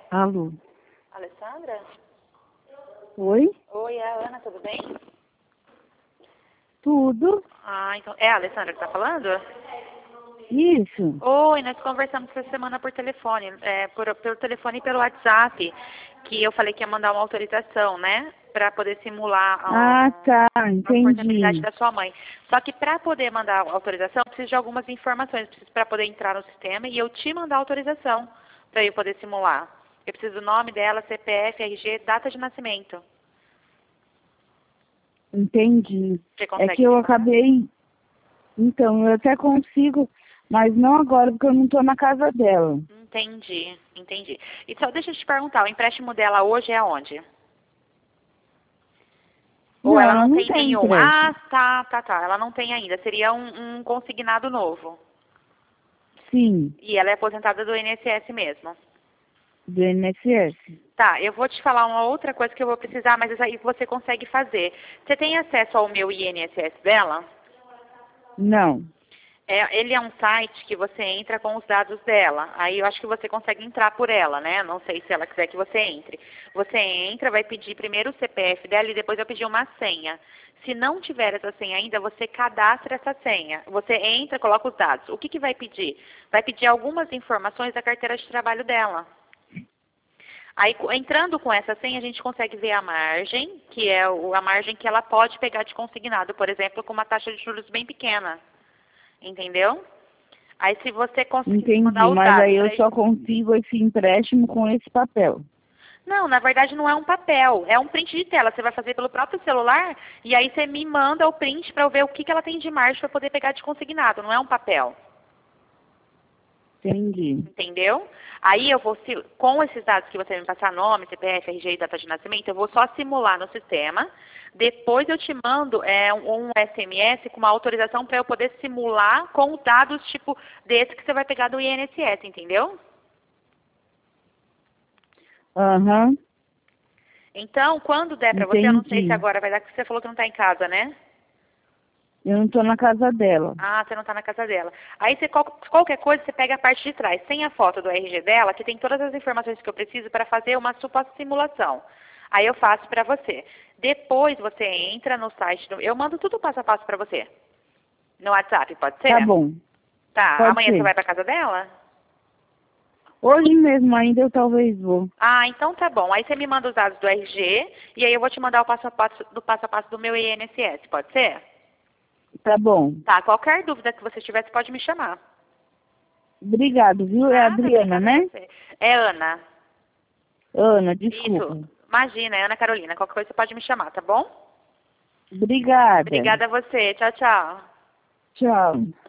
Alô? Alessandra? Oi? Oi, é a Ana, tudo bem? Tudo? Ah, então. É a Alessandra que tá falando? Isso? Oi, nós conversamos essa semana por telefone, pelo telefone e pelo WhatsApp, que eu falei que ia mandar uma autorização, né? Pra poder simular Ah, tá, a portabilidade entendi. da sua mãe. Só que pra poder mandar a autorização, eu preciso de algumas informações, preciso para poder entrar no sistema e eu te mandar a autorização pra eu poder simular. Eu preciso do nome dela, CPF, RG, data de nascimento. Entendi. Você É consegue que eu me mandar? acabei. Então, eu até consigo, mas não agora, porque eu não tô na casa dela. Entendi, entendi. E só deixa eu te perguntar, o empréstimo dela hoje é aonde? Ou Não, ela ela não não tem tem nenhum? Ah, empréstimo. tá. Ela não tem ainda. Seria um consignado novo. Sim, E ela é aposentada do INSS mesmo. do INSS. Tá, eu vou te falar uma outra coisa que eu vou precisar, mas isso aí você consegue fazer. Você tem acesso ao meu INSS dela? Não. Ele é um site que você entra com os dados dela. Aí eu acho que você consegue entrar por ela, né? Não sei se ela quiser que você entre. Você entra, vai pedir primeiro o CPF dela e depois vai pedir uma senha. Se não tiver essa senha ainda, você cadastra essa senha. Você entra, coloca os dados. O que vai pedir? Vai pedir algumas informações da carteira de trabalho dela. Aí, entrando com essa senha, a gente consegue ver a margem, que é a margem que ela pode pegar de consignado, por exemplo, com uma taxa de juros bem pequena. Entendeu? Aí se você conseguir mandar Entendi, os mas dados aí eu para só consigo esse empréstimo com esse papel. Não, na verdade não é um papel, é um print de tela. Você vai fazer pelo próprio celular e aí você me manda o print para eu ver o que ela tem de margem para poder pegar de consignado. Não é um papel. Entendi. Entendeu? Aí eu vou, com esses dados que você me passar, nome, CPF, RG e data de nascimento, eu vou só simular no sistema. Depois eu te mando um SMS com uma autorização para eu poder simular com os dados tipo desse que você vai pegar do INSS, entendeu? Aham, Então, quando der para você, eu não sei se entendi. agora vai dar, porque você falou que não está em casa, né? Eu não tô na casa dela. Ah, você não está na casa dela. Aí, qualquer coisa, você pega a parte de trás. Tem a foto do RG dela, que tem todas as informações que eu preciso para fazer uma suposta simulação. Aí eu faço para você. Depois você entra no site, eu mando tudo passo a passo para você. No WhatsApp, pode Tá ser? bom, Tá, pode amanhã você ser. vai para casa dela? Hoje mesmo ainda eu talvez vou. Ah, então tá bom. Aí você me manda os dados do RG e aí eu vou te mandar o passo a passo do meu INSS, pode ser? Tá bom. Tá, qualquer dúvida que você tiver, você pode me chamar. Obrigado, viu? É a Nada, Adriana, obrigada a né? você. É Ana. Ana, Isso. desculpa. Imagina, é Ana Carolina. Qualquer coisa você pode me chamar, tá bom? Obrigada. Obrigada a você. Tchau, tchau. Tchau.